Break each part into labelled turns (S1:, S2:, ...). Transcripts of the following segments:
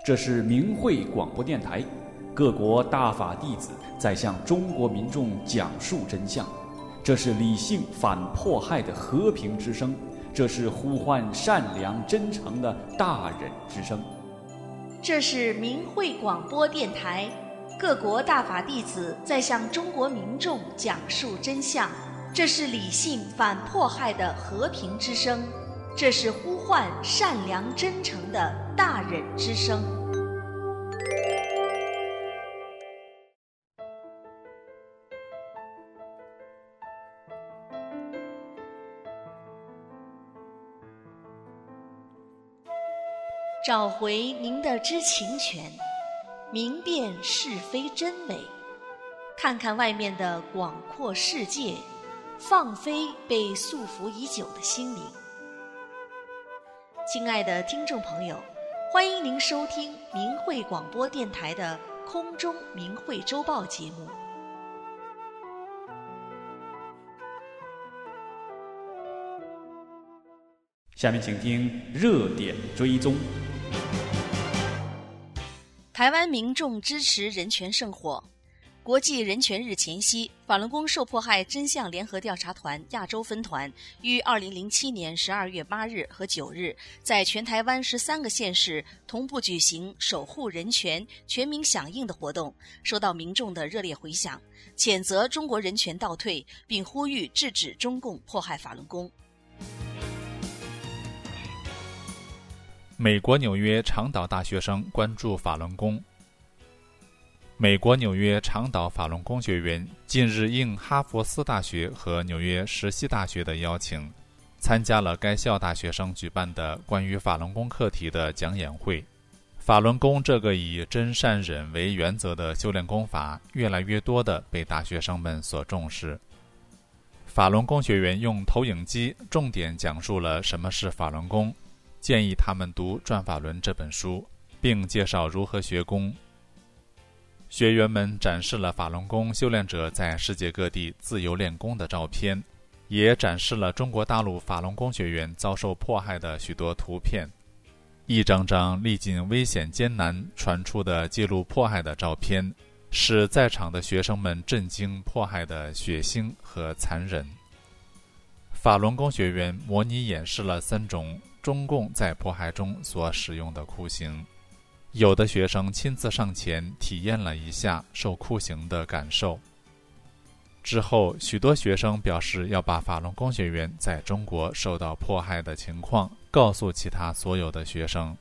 S1: 这是明慧广播电台，各国大法弟子在向中国民众讲述真相。这是理性反迫害的和平之声，这是呼唤善良真诚的大忍之声。
S2: 这是明慧广播电台，各国大法弟子在向中国民众讲述真相。这是理性反迫害的和平之声，这是呼唤善良真诚的大忍之声。找回您的知情权，明辨是非真伪，看看外面的广阔世界，放飞被束缚已久的心灵。亲爱的听众朋友，欢迎您收听明慧广播电台的空中明慧周报节目。
S1: 下面请听热点追踪。
S2: 台湾民众支持人权圣火。国际人权日前夕，法轮功受迫害真相联合调查团亚洲分团于2007年12月8日和9日，在全台湾13个县市同步举行守护人权、全民响应的活动，受到民众的热烈回响，谴责中国人权倒退，并呼吁制止中共迫害法轮功。
S3: 美国纽约长岛大学生关注法轮功。美国纽约长岛法轮功学员近日应哈佛斯大学和纽约石溪大学的邀请，参加了该校大学生举办的关于法轮功课题的讲演会。法轮功这个以真善忍为原则的修炼功法，越来越多地被大学生们所重视。法轮功学员用投影机重点讲述了什么是法轮功，建议他们读《转法轮》这本书，并介绍如何学功。学员们展示了法轮功修炼者在世界各地自由练功的照片，也展示了中国大陆法轮功学员遭受迫害的许多图片。一张张历尽危险艰难传出的记录迫害的照片，使在场的学生们震惊迫害的血腥和残忍。法轮功学员模拟演示了3种中共在迫害中所使用的酷刑。有的学生亲自上前体验了一下受酷刑的感受。之后，许多学生表示要把法轮功学员在中国受到迫害的情况告诉其他所有的学生。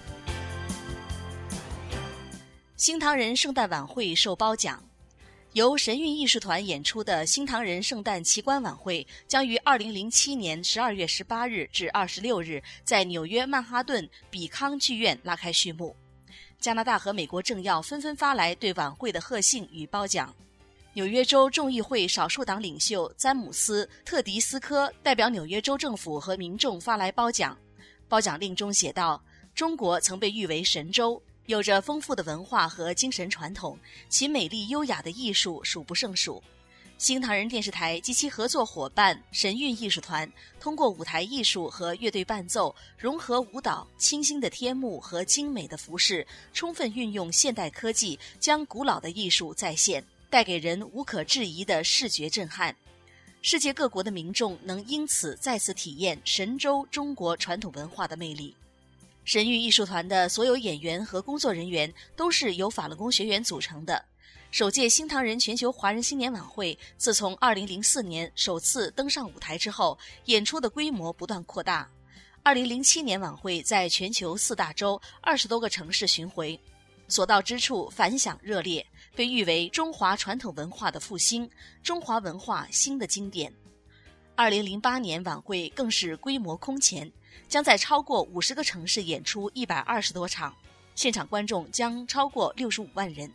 S2: 新唐人圣诞晚会受褒奖。由神韵艺术团演出的新唐人圣诞奇观晚会将于2007年12月18日至26日在纽约曼哈顿比康剧院拉开序幕。加拿大和美国政要纷纷发来对晚会的贺信与褒奖。纽约州众议会少数党领袖詹姆斯·特迪斯科代表纽约州政府和民众发来褒奖。褒奖令中写道：中国曾被誉为神州，有着丰富的文化和精神传统，其美丽优雅的艺术数不胜数。新唐人电视台及其合作伙伴神韵艺术团通过舞台艺术和乐队伴奏，融合舞蹈、清新的天幕和精美的服饰，充分运用现代科技，将古老的艺术再现，带给人无可置疑的视觉震撼。世界各国的民众能因此再次体验神州中国传统文化的魅力。神韵艺术团的所有演员和工作人员都是由法轮功学员组成的。首届新唐人全球华人新年晚会自从2004年首次登上舞台之后，演出的规模不断扩大。2007年晚会在全球4大洲20多个城市巡回，所到之处反响热烈，被誉为中华传统文化的复兴，中华文化新的经典。2008年晚会更是规模空前，将在超过50个城市演出120多场，现场观众将超过65万人。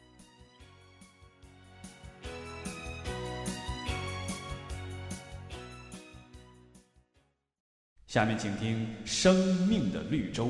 S1: 下面请听生命的绿洲。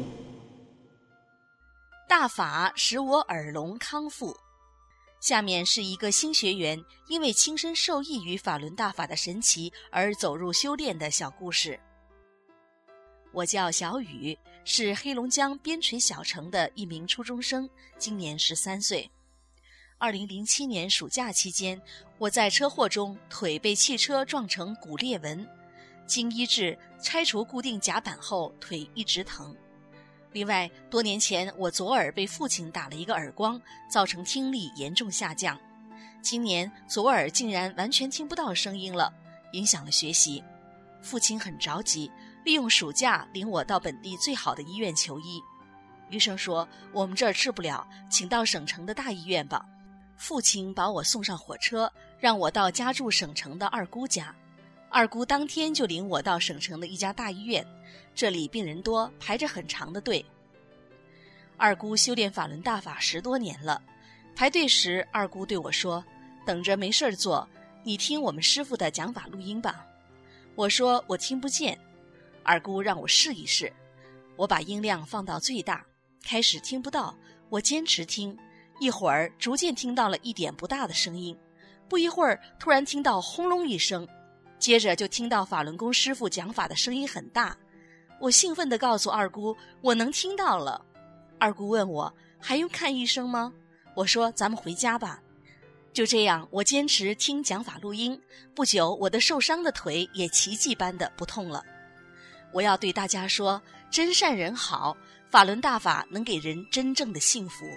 S2: 大法使我耳聋康复。下面是一个新学员因为亲身受益于法轮大法的神奇而走入修炼的小故事。 我叫小雨，是黑龙江边陲小城的一名初中生，今年13岁。2007年暑假期间，我在车祸中腿被汽车撞成骨裂纹，经医治拆除固定甲板后，腿一直疼。另外，多年前我左耳被父亲打了一个耳光，造成听力严重下降。今年左耳竟然完全听不到声音了，影响了学习。父亲很着急，利用暑假领我到本地最好的医院求医。医生说我们这儿治不了，请到省城的大医院吧。父亲把我送上火车，让我到家住省城的二姑家。二姑当天就领我到省城的一家大医院，这里病人多，排着很长的队。二姑修炼法轮大法10多年了，排队时二姑对我说，等着没事做，你听我们师父的讲法录音吧。我说我听不见。二姑让我试一试，我把音量放到最大，开始听不到，我坚持听，一会儿逐渐听到了一点不大的声音，不一会儿突然听到轰隆一声，接着就听到法轮功师父讲法的声音很大。我兴奋地告诉二姑我能听到了。二姑问我还用看医生吗？我说咱们回家吧。就这样，我坚持听讲法录音，不久我的受伤的腿也奇迹般的不痛了。我要对大家说，真善人好，法轮大法能给人真正的幸福。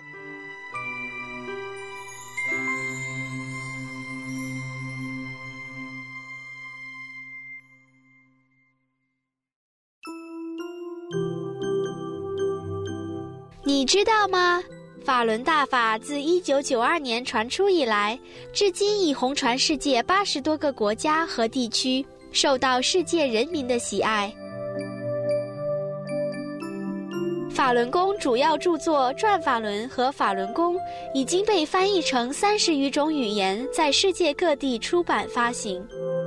S4: 你知道吗？法轮大法自1992年传出以来，至今已红传世界80多个国家和地区，受到世界人民的喜爱。法轮功主要著作《转法轮》和《法轮功》已经被翻译成30余种语言，在世界各地出版发行。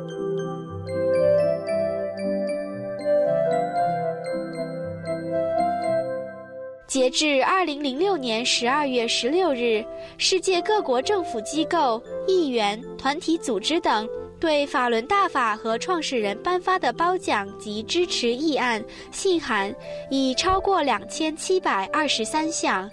S4: 截至2006年12月16日，世界各国政府机构、议员、团体组织等对法轮大法和创始人颁发的褒奖及支持议案、信函已超过2723项。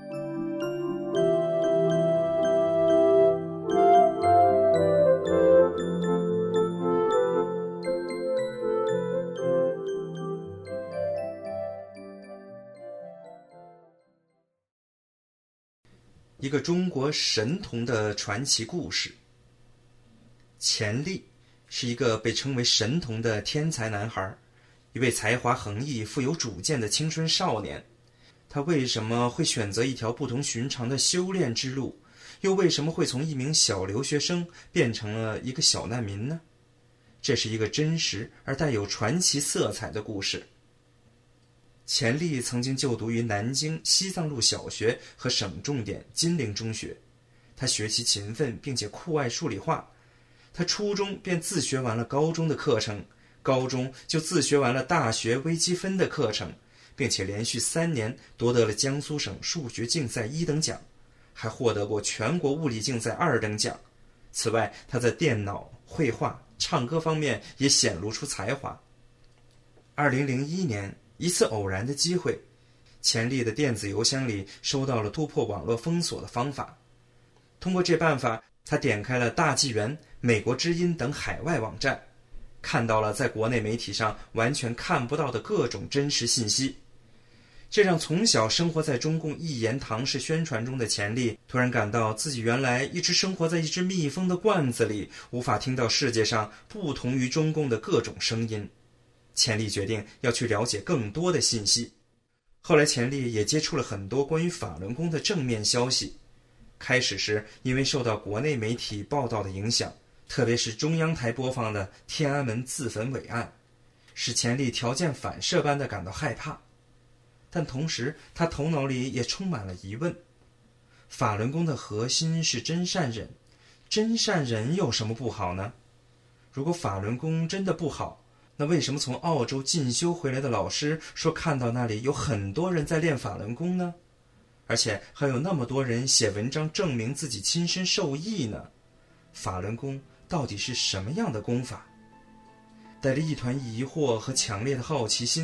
S5: 一个中国神童的传奇故事。钱历是一个被称为神童的天才男孩，一位才华横溢、富有主见的青春少年。他为什么会选择一条不同寻常的修炼之路？又为什么会从一名小留学生变成了一个小难民呢？这是一个真实而带有传奇色彩的故事。钱历曾经就读于南京西藏路小学和省重点金陵中学，他学习勤奋并且酷爱数理化。他初中便自学完了高中的课程，高中就自学完了大学微积分的课程，并且连续3年夺得了江苏省数学竞赛1等奖，还获得过全国物理竞赛2等奖。此外，他在电脑、绘画、唱歌方面也显露出才华。2001年，一次偶然的机会，钱历的电子邮箱里收到了突破网络封锁的方法。通过这办法，他点开了大纪元、美国之音等海外网站，看到了在国内媒体上完全看不到的各种真实信息。这让从小生活在中共一言堂式宣传中的钱历突然感到自己原来一直生活在一只密封的罐子里，无法听到世界上不同于中共的各种声音。钱历决定要去了解更多的信息。后来钱历也接触了很多关于法轮功的正面消息。开始时因为受到国内媒体报道的影响，特别是中央台播放的天安门自焚伟案，使钱历条件反射般地感到害怕。但同时他头脑里也充满了疑问，法轮功的核心是真善忍，真善忍有什么不好呢？如果法轮功真的不好，那为什么从澳洲进修回来的老师说看到那里有很多人在练法轮功呢？而且还有那么多人写文章证明自己亲身受益呢？法轮功到底是什么样的功法？带着一团疑惑和强烈的好奇心，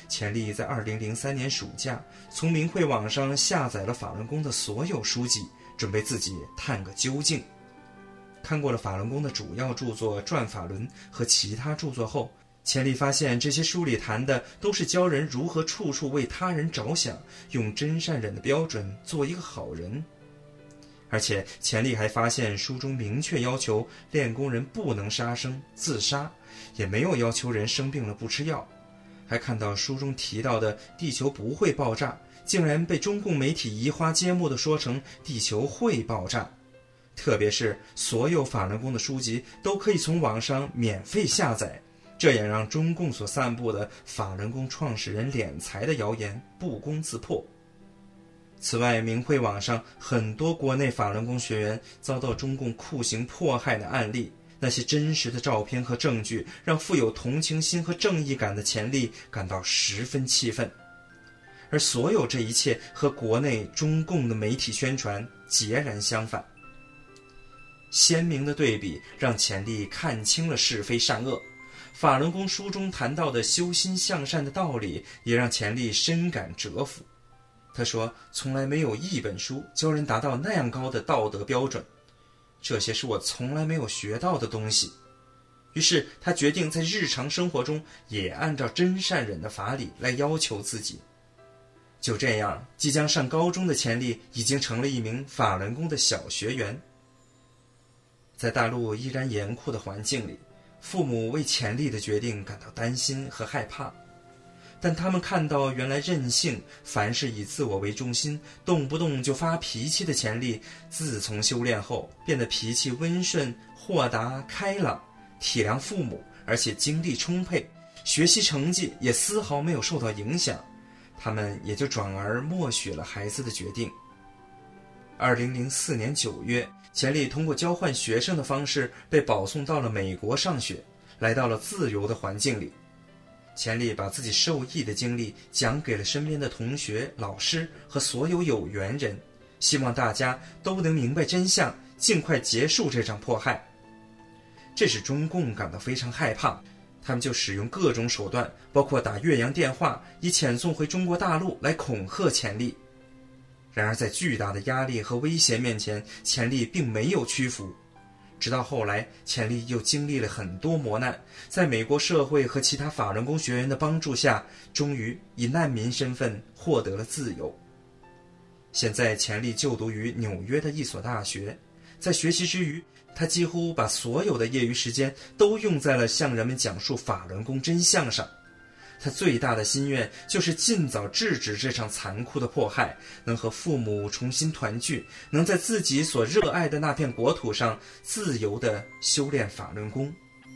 S5: 钱理在2003年暑假从明慧网上下载了法轮功的所有书籍，准备自己探个究竟。看过了法轮功的主要著作《转法轮》和其他著作后，钱理发现这些书里谈的都是教人如何处处为他人着想，用真善忍的标准做一个好人。而且钱理还发现书中明确要求练功人不能杀生自杀，也没有要求人生病了不吃药。还看到书中提到的地球不会爆炸，竟然被中共媒体移花接木地说成地球会爆炸。特别是所有法轮功的书籍都可以从网上免费下载，这也让中共所散布的法轮功创始人敛财的谣言不攻自破。此外，明慧网上很多国内法轮功学员遭到中共酷刑迫害的案例，那些真实的照片和证据让富有同情心和正义感的钱理感到十分气愤。而所有这一切和国内中共的媒体宣传截然相反。鲜明的对比让钱理看清了是非善恶，法轮功书中谈到的修心向善的道理也让钱理深感折服。他说，从来没有一本书教人达到那样高的道德标准，这些是我从来没有学到的东西。于是他决定在日常生活中也按照真善忍的法理来要求自己。就这样，即将上高中的钱理已经成了一名法轮功的小学员。在大陆依然严酷的环境里，父母为钱理的决定感到担心和害怕，但他们看到原来任性、凡事以自我为中心、动不动就发脾气的钱理，自从修炼后变得脾气温顺、豁达、开朗，体谅父母，而且精力充沛，学习成绩也丝毫没有受到影响，他们也就转而默许了孩子的决定。2004年9月，钱理通过交换学生的方式被保送到了美国上学，来到了自由的环境里。钱理把自己受益的经历讲给了身边的同学、老师和所有有缘人，希望大家都能明白真相，尽快结束这场迫害。这使中共感到非常害怕，他们就使用各种手段，包括打越洋电话，以遣送回中国大陆来恐吓钱理。然而在巨大的压力和威胁面前，钱理并没有屈服。直到后来，钱理又经历了很多磨难，在美国社会和其他法轮功学员的帮助下，终于以难民身份获得了自由。现在钱理就读于纽约的一所大学，在学习之余，他几乎把所有的业余时间都用在了向人们讲述法轮功真相上。他最大的心愿就是尽早制止这场残酷的迫害，能和父母重新团聚，能在自己所热爱的那片国土上自由地修炼法轮功。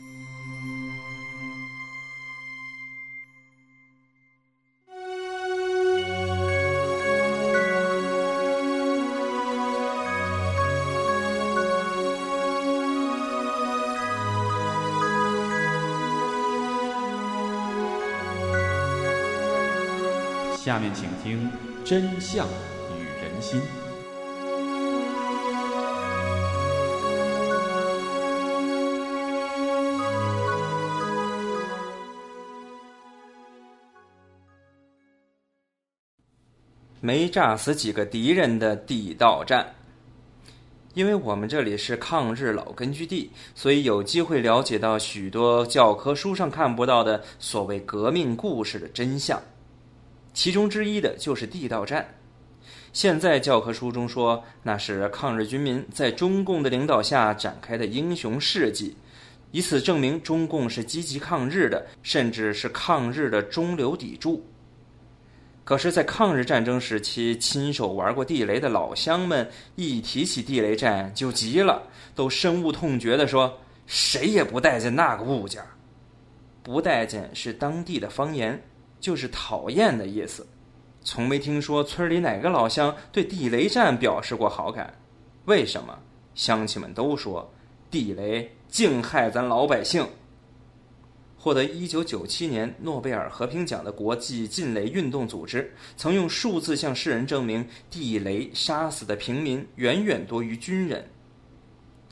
S1: 下面请听《真相与人心》。
S6: 没炸死几个敌人的地道战。因为我们这里是抗日老根据地，所以有机会了解到许多教科书上看不到的所谓革命故事的真相。其中之一的就是地道战。现在教科书中说，那是抗日军民在中共的领导下展开的英雄事迹，以此证明中共是积极抗日的，甚至是抗日的中流砥柱。可是在抗日战争时期亲手玩过地雷的老乡们，一提起地雷战就急了，都深恶痛绝地说，谁也不待见那个物件。不待见是当地的方言，就是讨厌的意思。从没听说村里哪个老乡对地雷战表示过好感。为什么？乡亲们都说地雷净害咱老百姓。获得1997年诺贝尔和平奖的国际禁雷运动组织曾用数字向世人证明，地雷杀死的平民远远多于军人。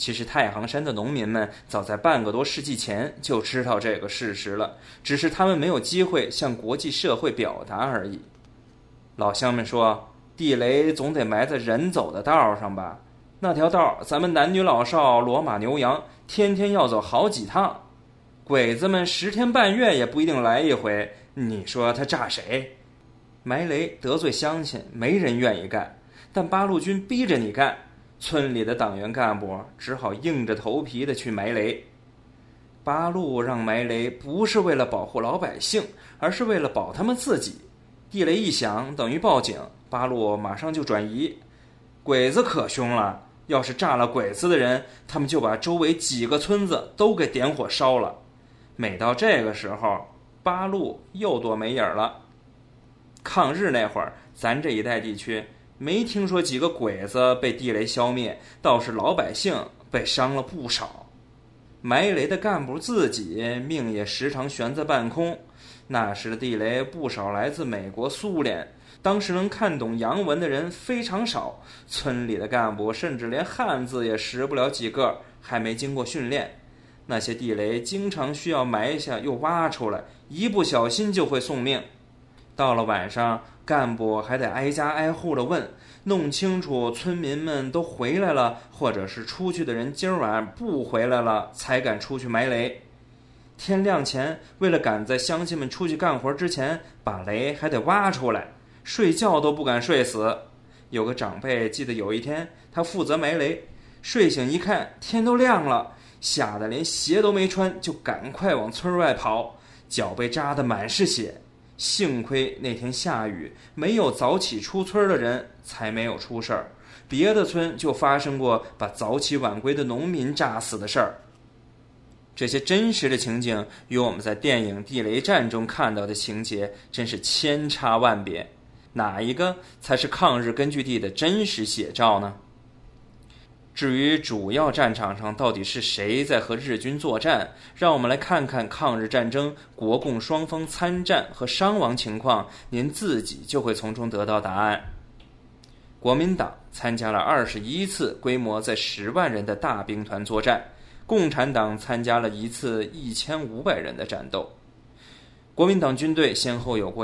S6: 其实太行山的农民们早在半个多世纪前就知道这个事实了，只是他们没有机会向国际社会表达而已。老乡们说，地雷总得埋在人走的道上吧，那条道咱们男女老少骡马牛羊天天要走好几趟，鬼子们10天半月也不一定来一回，你说他炸谁？埋雷得罪乡亲，没人愿意干，但八路军逼着你干，村里的党员干部只好硬着头皮的去埋雷。八路让埋雷不是为了保护老百姓，而是为了保他们自己。地雷一响等于报警，八路马上就转移。鬼子可凶了，要是炸了鬼子的人，他们就把周围几个村子都给点火烧了。每到这个时候，八路又多没影了。抗日那会儿，咱这一带地区没听说几个鬼子被地雷消灭，倒是老百姓被伤了不少。埋雷的干部自己命也时常悬在半空。那时的地雷不少来自美国、苏联，当时能看懂洋文的人非常少，村里的干部甚至连汉字也识不了几个，还没经过训练。那些地雷经常需要埋下又挖出来，一不小心就会送命。到了晚上，干部还得挨家挨户的问，弄清楚村民们都回来了，或者是出去的人今晚不回来了，才敢出去埋雷。天亮前，为了赶在乡亲们出去干活之前，把雷还得挖出来，睡觉都不敢睡死。有个长辈记得有一天，他负责埋雷，睡醒一看天都亮了，吓得连鞋都没穿，就赶快往村外跑，脚被扎得满是血。幸亏那天下雨，没有早起出村的人，才没有出事儿。别的村就发生过把早起晚归的农民炸死的事儿。这些真实的情景与我们在电影《地雷战》中看到的情节真是千差万别，哪一个才是抗日根据地的真实写照呢？至于主要战场上到底是谁在和日军作战，让我们来看看抗日战争国共双方参战和伤亡情况，您自己就会从中得到答案。国民党参加了21次规模在10万人的大兵团作战，共产党参加了一次1500人的战斗。国民党军队先后有过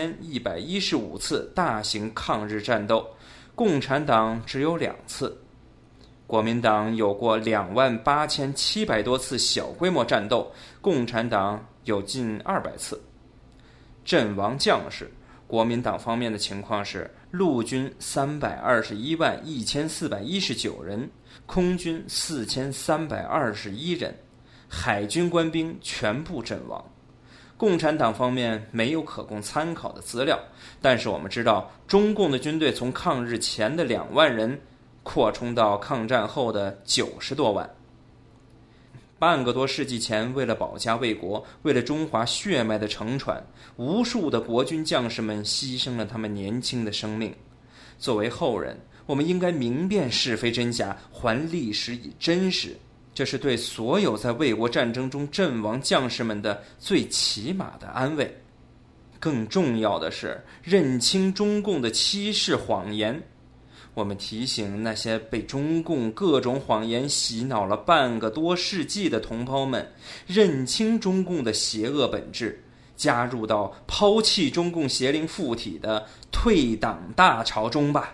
S6: 1115次大型抗日战斗，共产党只有2次。国民党有过28700多次小规模战斗，共产党有近200次。阵亡将士，国民党方面的情况是陆军3211419人，空军4321人，海军官兵全部阵亡。共产党方面没有可供参考的资料，但是我们知道中共的军队从抗日前的2万人扩充到抗战后的90多万。半个多世纪前，为了保家卫国，为了中华血脉的承传，无数的国军将士们牺牲了他们年轻的生命。作为后人，我们应该明辨是非真假，还历史以真实，这是对所有在卫国战争中阵亡将士们的最起码的安慰。更重要的是，认清中共的欺世谎言。我们提醒那些被中共各种谎言洗脑了半个多世纪的同胞们，认清中共的邪恶本质，加入到抛弃中共邪灵附体的退党大潮中吧。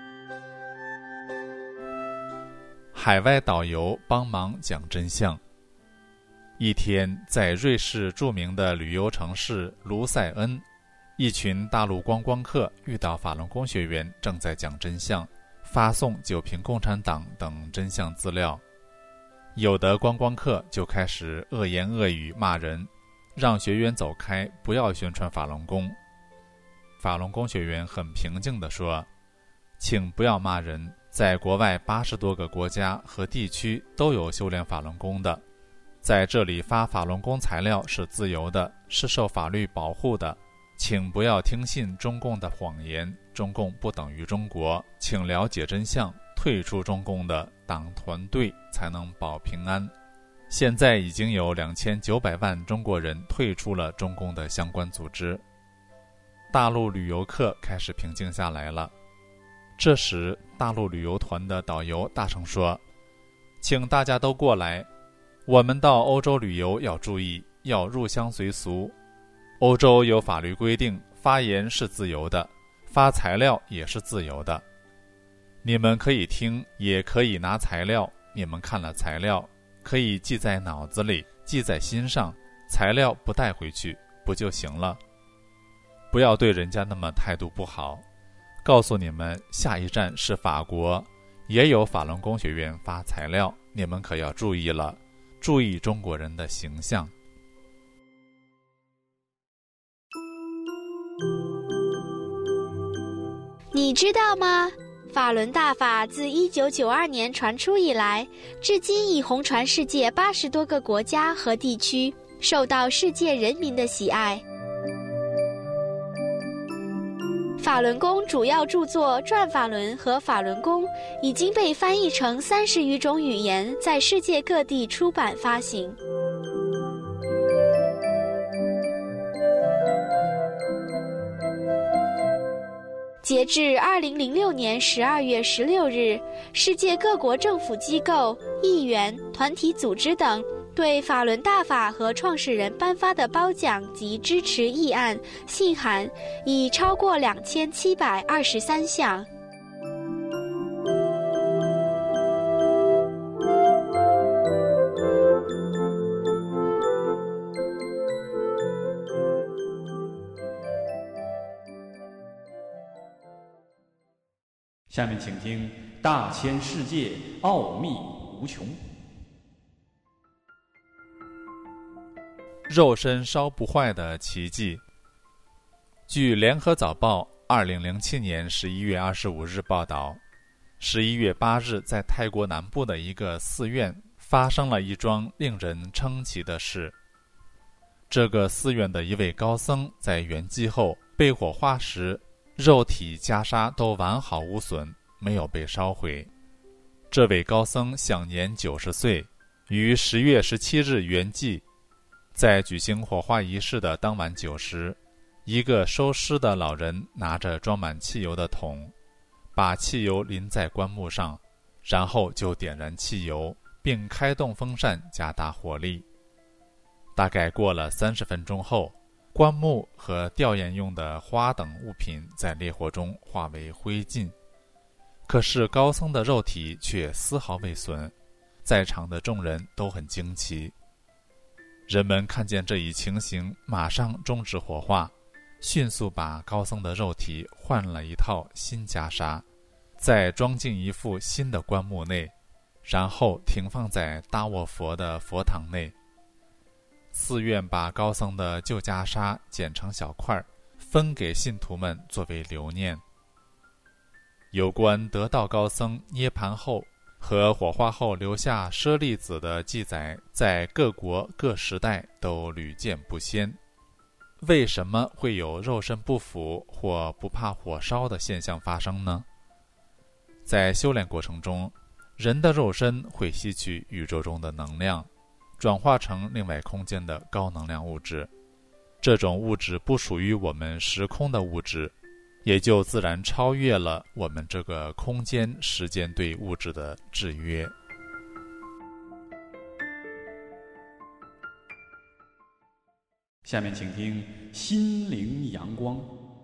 S3: 海外导游帮忙讲真相。一天，在瑞士著名的旅游城市卢塞恩，一群大陆观光客遇到法轮功学员正在讲真相，发送9瓶共产党等真相资料。有的观光客就开始恶言恶语骂人，让学员走开，不要宣传法轮功。法轮功学员很平静地说，请不要骂人，在国外80多个国家和地区都有修炼法轮功的，在这里发法轮功材料是自由的，是受法律保护的，请不要听信中共的谎言，中共不等于中国，请了解真相，退出中共的党团队才能保平安。现在已经有2900万中国人退出了中共的相关组织。大陆旅游客开始平静下来了。这时，大陆旅游团的导游大声说， 请大家都过来。我们到欧洲旅游要注意，要入乡随俗。欧洲有法律规定，发言是自由的，发材料也是自由的。你们可以听，也可以拿材料，你们看了材料，可以记在脑子里，记在心上，材料不带回去，不就行了？不要对人家那么态度不好。告诉你们，下一站是法国，也有法轮功学院发材料，你们可要注意了，注意中国人的形象。
S4: 你知道吗？法轮大法自1992年传出以来，至今已红传世界80多个国家和地区，受到世界人民的喜爱。法轮功主要著作《转法轮》和《法轮功》已经被翻译成30余种语言，在世界各地出版发行。截至2006年12月16日，世界各国政府机构、议员、团体组织等对法轮大法和创始人颁发的褒奖及支持议案、信函已超过2723项。
S1: 下面请听大千世界奥秘无穷。
S3: 肉身烧不坏的奇迹。据联合早报2007年11月25日报道，11月8日在泰国南部的一个寺院发生了一桩令人称奇的事。这个寺院的一位高僧在圆寂后被火化时，肉体袈裟都完好无损，没有被烧毁。这位高僧享年90岁，于10月17日圆寂。在举行火化仪式的当晚9时，一个收尸的老人拿着装满汽油的桶，把汽油淋在棺木上，然后就点燃汽油，并开动风扇加大火力。大概过了30分钟后，棺木和吊唁用的花等物品在烈火中化为灰烬，可是高僧的肉体却丝毫未损，在场的众人都很惊奇。人们看见这一情形，马上终止火化，迅速把高僧的肉体换了一套新袈裟，再装进一副新的棺木内，然后停放在大卧佛的佛堂内。寺院把高僧的旧袈裟剪成小块，分给信徒们作为留念。有关得道高僧涅盘后和火化后留下舍利子的记载，在各国各时代都屡见不鲜。为什么会有肉身不腐或不怕火烧的现象发生呢？在修炼过程中，人的肉身会吸取宇宙中的能量，转化成另外空间的高能量物质。这种物质不属于我们时空的物质，也就自然超越了我们这个空间时间对物质的制约。
S1: 下面请听心灵阳光。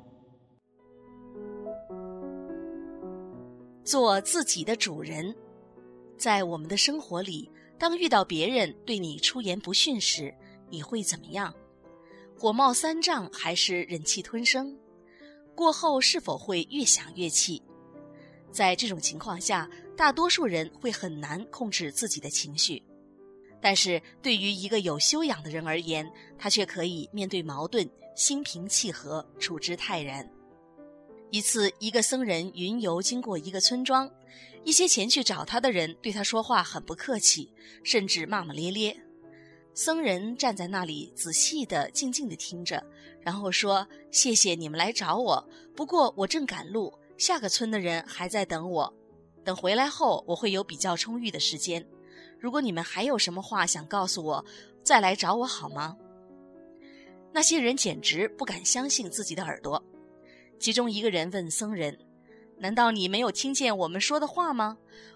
S2: 做自己的主人。在我们的生活里，当遇到别人对你出言不逊时，你会怎么样？火冒三丈还是忍气吞声？过后是否会越想越气？在这种情况下，大多数人会很难控制自己的情绪。但是对于一个有修养的人而言，他却可以面对矛盾，心平气和，处之泰然。一次，一个僧人云游经过一个村庄，一些前去找他的人对他说话很不客气，甚至骂骂咧咧。僧人站在那里仔细地静静地听着，然后说：谢谢你们来找我，不过我正赶路，下个村的人还在等我，等回来后我会有比较充裕的时间，如果你们还有什么话想告诉我，再来找我好吗？那些人简直不敢相信自己的耳朵。其中一个人问僧人：难道你没有听见我们说的话吗？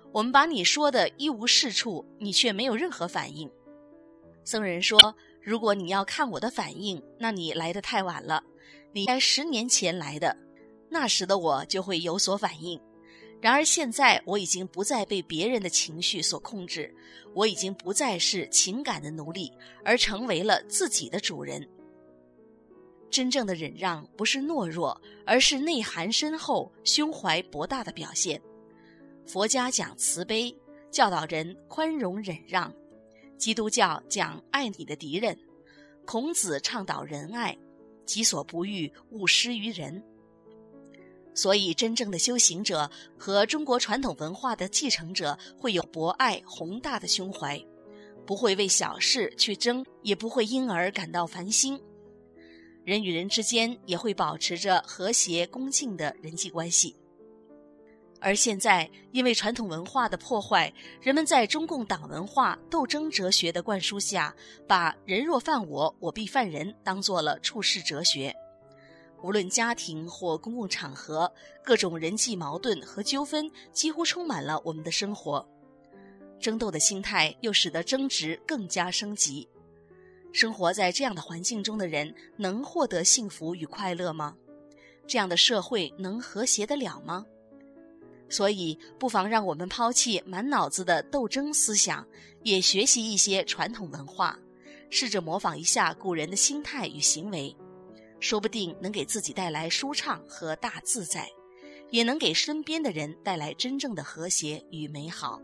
S2: 我们把你说的一无是处，你却没有任何反应。僧人说，如果你要看我的反应，那你来得太晚了，你该10年前来的，那时的我就会有所反应。然而现在我已经不再被别人的情绪所控制，我已经不再是情感的奴隶，而成为了自己的主人。真正的忍让不是懦弱，而是内涵深厚、胸怀博大的表现。佛家讲慈悲，教导人宽容忍让；基督教讲爱你的敌人；孔子倡导仁爱，己所不欲，勿施于人。所以真正的修行者和中国传统文化的继承者会有博爱宏大的胸怀，不会为小事去争，也不会因而感到烦心。人与人之间也会保持着和谐恭敬的人际关系。而现在因为传统文化的破坏，人们在中共党文化斗争哲学的灌输下，把人若犯我，我必犯人当作了处世哲学。无论家庭或公共场合，各种人际矛盾和纠纷几乎充满了我们的生活。争斗的心态又使得争执更加升级。生活在这样的环境中的人，能获得幸福与快乐吗？这样的社会能和谐得了吗？所以，不妨让我们抛弃满脑子的斗争思想，也学习一些传统文化，试着模仿一下古人的心态与行为，说不定能给自己带来舒畅和大自在，也能给身边的人带来真正的和谐与美好。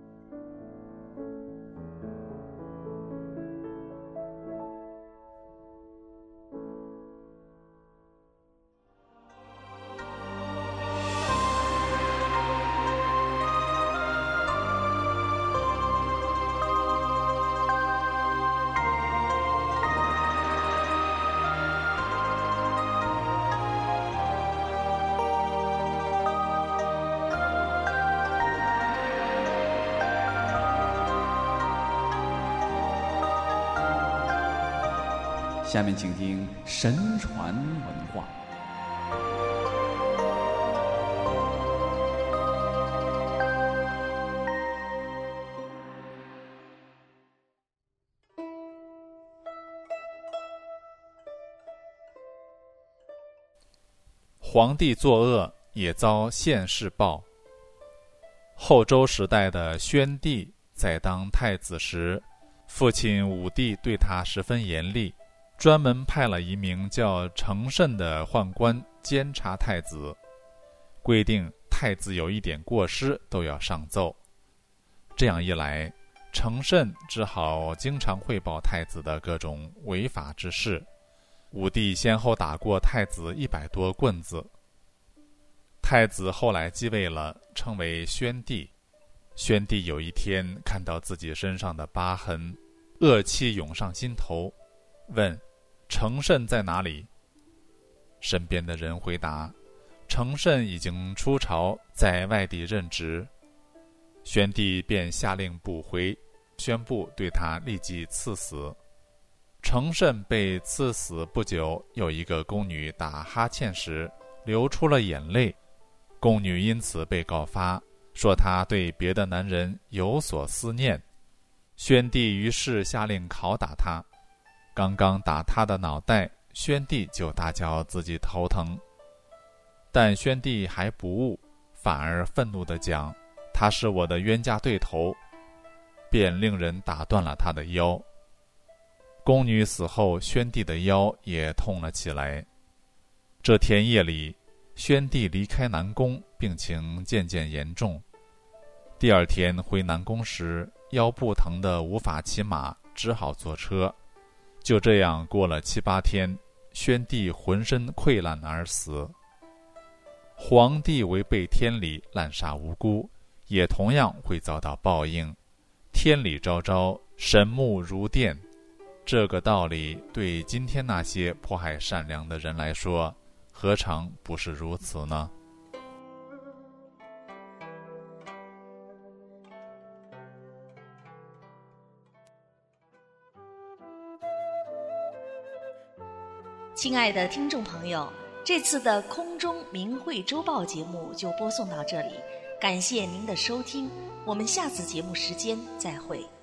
S1: 下面请听神传文化。
S3: 皇帝作恶也遭现世报。后周时代的宣帝在当太子时，父亲武帝对他十分严厉，专门派了一名叫承慎的宦官监察太子，规定太子有一点过失都要上奏。这样一来，承慎只好经常汇报太子的各种违法之事。武帝先后打过太子100多棍子。太子后来继位了，称为宣帝。宣帝有一天看到自己身上的疤痕，恶气涌上心头，问承慎在哪里？身边的人回答，承慎已经出朝，在外地任职。宣帝便下令捕回，宣布对他立即赐死。承慎被赐死不久，有一个宫女打哈欠时流出了眼泪，宫女因此被告发，说她对别的男人有所思念。宣帝于是下令拷打她，刚刚打她的脑袋，宣帝就大叫自己头疼。但宣帝还不悟，反而愤怒地讲，他是我的冤家对头，便令人打断了他的腰。宫女死后，宣帝的腰也痛了起来。这天夜里，宣帝离开南宫，病情渐渐严重。第二天回南宫时，腰部疼得无法骑马，只好坐车。就这样过了7、8天，宣帝浑身溃烂而死。皇帝违背天理，滥杀无辜，也同样会遭到报应。天理昭昭，神目如电。这个道理对今天那些迫害善良的人来说，何尝不是如此呢？
S2: 亲爱的听众朋友，这次的空中明慧周报节目就播送到这里， 感谢您的收听，我们下次节目时间再会。